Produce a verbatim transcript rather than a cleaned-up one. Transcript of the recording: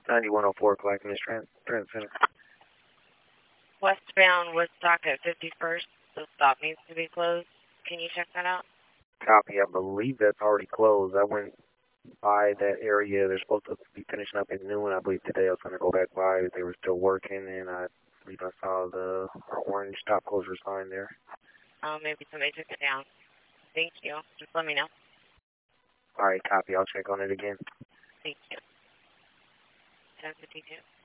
ninety-one oh four Clackamas Trans Trans Center. Westbound Woodstock at fifty-first, the stop needs to be closed. Can you check that out? Copy. I believe that's already closed. I went by that area. They're supposed to be finishing up at noon. I believe today I was going to go back by. They were still working, and I believe I saw the orange stop closure sign there. Oh, maybe somebody took it down. Thank you. Just let me know. All right, copy. I'll check on it again. Thank you. ten fifty-two.